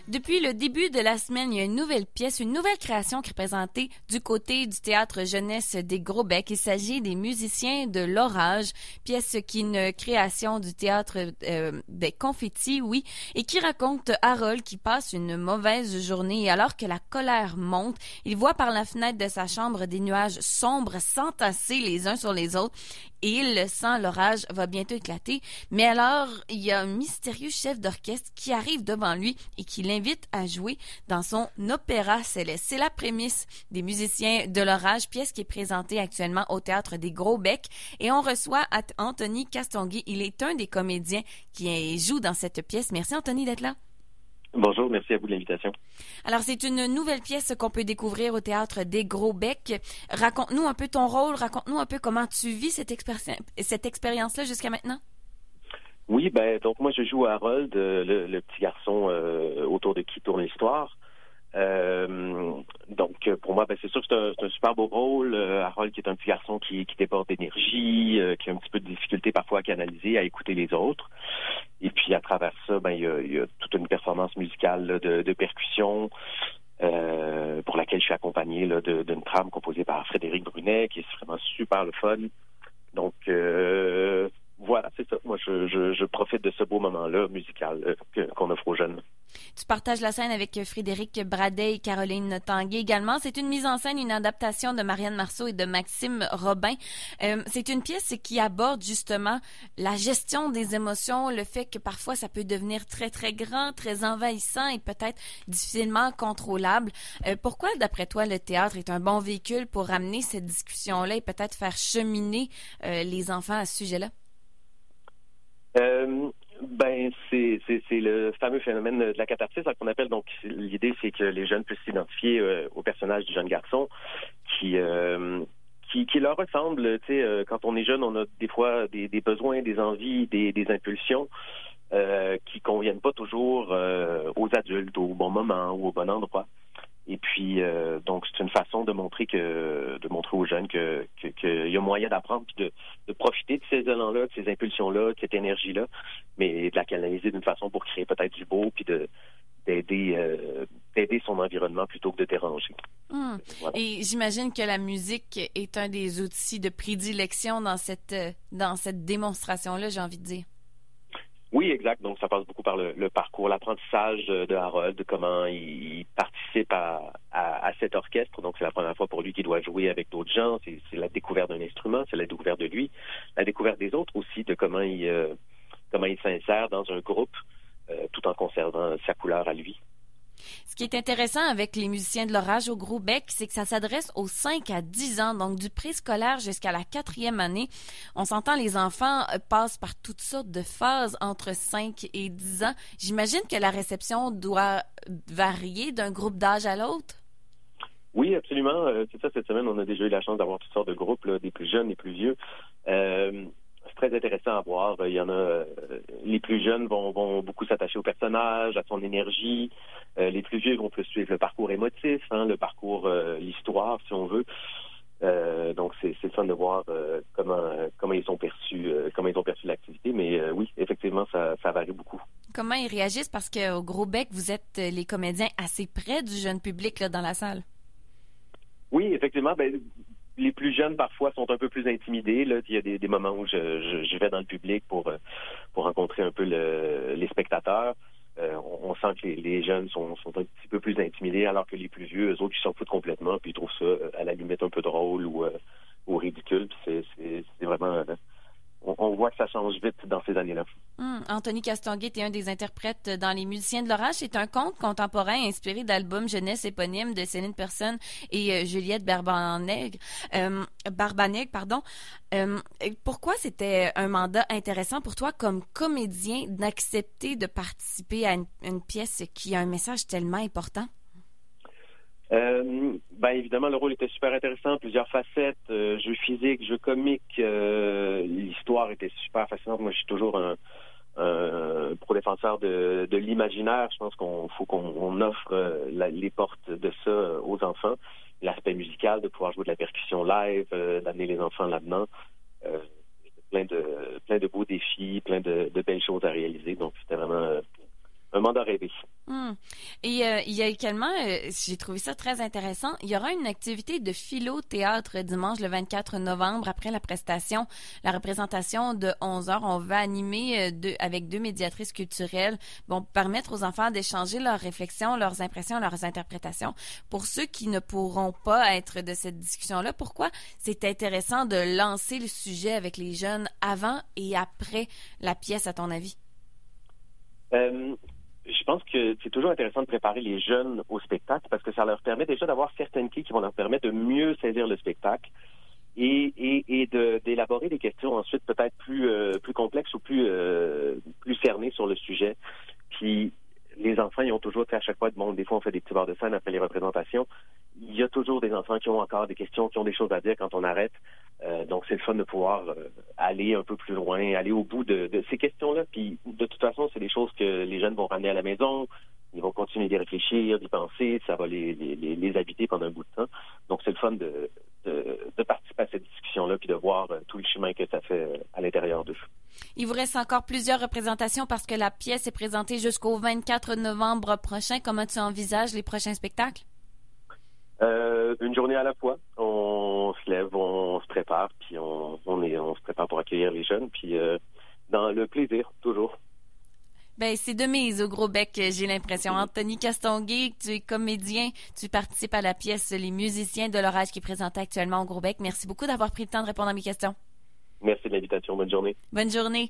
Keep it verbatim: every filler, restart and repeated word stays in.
Depuis le début de la semaine, il y a une nouvelle pièce, une nouvelle création qui est présentée du côté du Théâtre Jeunesse des Gros-Becs. Il s'agit des Musiciens de l'Orage, pièce qui est une création du Théâtre euh, des Confettis, oui, et qui raconte Harold qui passe une mauvaise journée et alors que la colère monte, il voit par la fenêtre de sa chambre des nuages sombres s'entasser les uns sur les autres et il le sent, l'orage va bientôt éclater. Mais alors, il y a un mystérieux chef d'orchestre qui arrive devant lui et qui l'invite à jouer dans son opéra céleste. C'est la prémisse des Musiciens de l'Orage, pièce qui est présentée actuellement au Théâtre des Gros-Becs. Et on reçoit Anthony Castonguay. Il est un des comédiens qui joue dans cette pièce. Merci Anthony d'être là. Bonjour, merci à vous de l'invitation. Alors, c'est une nouvelle pièce qu'on peut découvrir au Théâtre des Gros-Becs. Raconte-nous un peu ton rôle, raconte-nous un peu comment tu vis cette, expéri- cette expérience-là jusqu'à maintenant. Oui, ben donc moi je joue Harold, euh, le, le petit garçon euh, autour de qui tourne l'histoire. Euh, donc pour moi, ben c'est sûr que c'est un, c'est un super beau rôle. Euh, Harold qui est un petit garçon qui, qui déborde d'énergie, euh, qui a un petit peu de difficulté parfois à canaliser, à écouter les autres. Et puis à travers ça, ben il y a, il y a toute une performance musicale là, de, de percussion euh, pour laquelle je suis accompagné là, de, d'une trame composée par Frédéric Brunet, qui est vraiment super le fun. Donc euh, voilà, c'est ça. Moi, je, je, je profite de ce beau moment-là musical euh, que, qu'on offre aux jeunes. Tu partages la scène avec Frédéric Bradet et Caroline Tanguay également. C'est une mise en scène, une adaptation de Marianne Marceau et de Maxime Robin. Euh, c'est une pièce qui aborde justement la gestion des émotions, le fait que parfois ça peut devenir très, très grand, très envahissant et peut-être difficilement contrôlable. Euh, pourquoi, d'après toi, le théâtre est un bon véhicule pour ramener cette discussion-là et peut-être faire cheminer euh, les enfants à ce sujet-là? Euh, ben c'est, c'est c'est le fameux phénomène de la catharsis qu'on appelle. Donc l'idée c'est que les jeunes puissent s'identifier euh, au personnage du jeune garçon qui euh, qui qui leur ressemble. Tu sais, euh, quand on est jeune, on a des fois des, des besoins, des envies, des, des impulsions euh, qui conviennent pas toujours euh, aux adultes au bon moment ou au bon endroit. Et puis, euh, donc, c'est une façon de montrer que, de montrer aux jeunes que, que, qu'il y a moyen d'apprendre puis de, de profiter de ces élans-là, de ces impulsions-là, de cette énergie-là, mais de la canaliser d'une façon pour créer peut-être du beau puis de, d'aider, euh, d'aider son environnement plutôt que de déranger. Mmh. Voilà. Et j'imagine que la musique est un des outils de prédilection dans cette, dans cette démonstration-là, j'ai envie de dire. Oui, exact. Donc, ça passe beaucoup par le, le parcours, l'apprentissage de Harold, de comment il, il participe à, à, à cet orchestre. Donc, c'est la première fois pour lui qu'il doit jouer avec d'autres gens. C'est, c'est la découverte d'un instrument, c'est la découverte de lui, la découverte des autres aussi, de comment il, euh, comment il s'insère dans un groupe, euh, tout en conservant sa couleur à lui. Ce qui est intéressant avec les Musiciens de l'Orage au Gros-Bec, c'est que ça s'adresse aux cinq à dix ans, donc du préscolaire jusqu'à la quatrième année. On s'entend, les enfants passent par toutes sortes de phases entre cinq et dix ans. J'imagine que la réception doit varier d'un groupe d'âge à l'autre. Oui, absolument. Euh, c'est ça, cette semaine, on a déjà eu la chance d'avoir toutes sortes de groupes, là, des plus jeunes, des plus vieux. Euh, c'est très intéressant à voir. Il y en a, euh, les plus jeunes vont, vont beaucoup s'attacher au personnage, à son énergie. Euh, les plus vieux vont plus suivre le parcours émotif, hein, le parcours, euh, l'histoire, si on veut. Euh, donc, c'est, c'est fun de voir euh, comment, comment ils ont perçu, euh, comment ils ont perçu l'activité. Mais euh, oui, effectivement, ça, ça varie beaucoup. Comment ils réagissent? Parce qu'au Gros-Bec, vous êtes les comédiens assez près du jeune public là, dans la salle. Oui, effectivement. Ben, les plus jeunes, parfois, sont un peu plus intimidés. Là. Il y a des, des moments où je, je, je vais dans le public pour, pour rencontrer un peu le, les spectateurs. Euh, on, on sent que les, les jeunes sont, sont un petit peu plus intimidés, alors que les plus vieux, eux autres, ils s'en foutent complètement, puis ils trouvent ça, à la limite, un peu drôle ou, euh, ou ridicule. Puis c'est, c'est, c'est vraiment... Euh, on, on voit que ça change vite dans ces années-là. Hum, Anthony Castonguay est un des interprètes dans Les Musiciens de l'Orage. C'est un conte contemporain inspiré d'albums jeunesse éponymes de Céline Personne et euh, Juliette Barbanègre. Euh, Barbanègre, pardon. Euh, pourquoi c'était un mandat intéressant pour toi comme comédien d'accepter de participer à une, une pièce qui a un message tellement important? Euh, ben évidemment, le rôle était super intéressant, plusieurs facettes, euh, jeu physique, jeu comique, euh, l'histoire était super fascinante. Moi, je suis toujours un, un pro-défenseur de, de l'imaginaire. Je pense qu'on faut qu'on on offre euh, la, les portes de ça aux enfants. L'aspect musical, de pouvoir jouer de la percussion live, euh, d'amener les enfants là-dedans. Euh, plein de plein de beaux défis, plein de, de belles choses à réaliser. Donc, c'était vraiment... Euh, un mandat rêvé. Hum. Et euh, il y a également, euh, j'ai trouvé ça très intéressant, il y aura une activité de philo-théâtre dimanche le vingt-quatre novembre après la prestation, la représentation de onze heures. On va animer euh, deux, avec deux médiatrices culturelles, bon, permettre aux enfants d'échanger leurs réflexions, leurs impressions, leurs interprétations. Pour ceux qui ne pourront pas être de cette discussion-là, pourquoi c'est intéressant de lancer le sujet avec les jeunes avant et après la pièce, à ton avis? Euh, Je pense que c'est toujours intéressant de préparer les jeunes au spectacle parce que ça leur permet déjà d'avoir certaines clés qui vont leur permettre de mieux saisir le spectacle et, et, et de, d'élaborer des questions ensuite peut-être plus, euh, plus complexes ou plus, euh, plus cernées sur le sujet. Puis les enfants, ils ont toujours, à chaque fois, bon, des fois on fait des petits bords de scène après les représentations. Il y a toujours des enfants qui ont encore des questions, qui ont des choses à dire quand on arrête. Euh, donc, c'est le fun de pouvoir euh, aller un peu plus loin, aller au bout de, de ces questions-là. Puis, de toute façon, c'est des choses que les jeunes vont ramener à la maison. Ils vont continuer d'y réfléchir, d'y penser. Ça va les, les, les habiter pendant un bout de temps. Donc, c'est le fun de, de, de participer à cette discussion-là puis de voir euh, tout le chemin que ça fait euh, à l'intérieur d'eux. Il vous reste encore plusieurs représentations parce que la pièce est présentée jusqu'au vingt-quatre novembre prochain. Comment tu envisages les prochains spectacles? Euh, une journée à la fois. On se lève, on se prépare, puis on, on, est, on se prépare pour accueillir les jeunes, puis euh, dans le plaisir, toujours. Ben, c'est de mise au Gros Bec, j'ai l'impression. Anthony Castonguay, tu es comédien, tu participes à la pièce Les musiciens de l'orage qui est présentée actuellement au Gros Bec. Merci beaucoup d'avoir pris le temps de répondre à mes questions. Merci de l'invitation. Bonne journée. Bonne journée.